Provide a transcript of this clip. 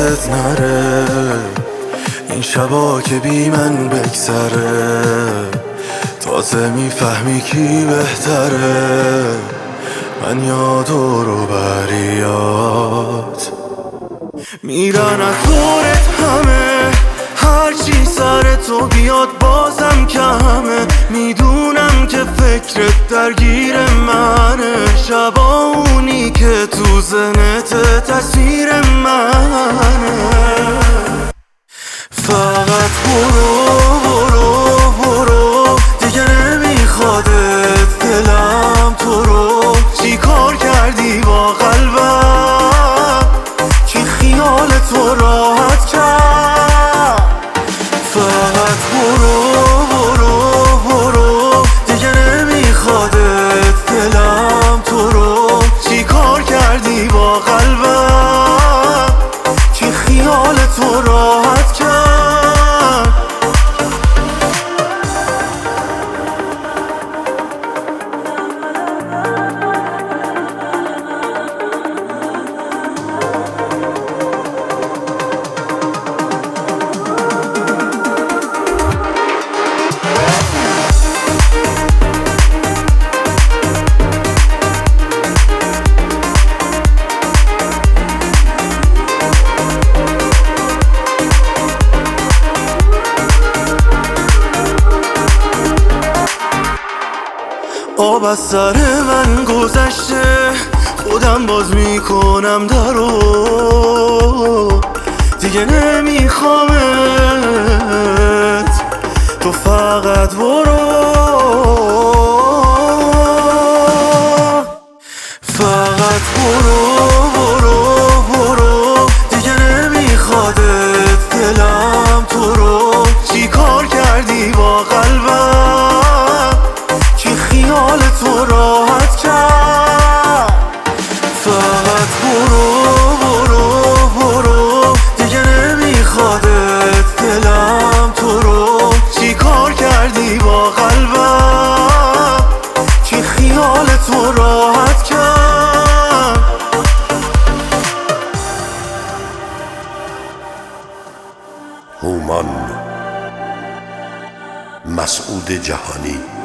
یادت نره این شبا که بی من بگذره، تازه میفهمی کی بهتره، من یا دور و بریات میرن از دورت همه، هرچی سر تو بیاد بازم کمه، میدونم که فکرت درگیر منه، شبا اونی که تو ذهنت تصویر منه، فقط برو دیگه نمیخوادت دلم تو رو، چی کار کردی با قلبم که خیال تو راحت کرد، فقط برو دیگه نمیخوادت دلم تو رو، چی کار کردی با قلبم که خیال تو راحت کرد. آب از سر من گذشته، خودم باز میکنم درو، دیگه نمیخوامت، تو فقط فقط برو دیگه نمیخوادت دلم تو رو، چی کار کردی با قلبم که خیال تو راحت کرد، فقط برو دیگه نمیخوادت دلم تو رو، چی کار کردی با قلبم که خیال تو راحت کرد. هومان مسعود جهانی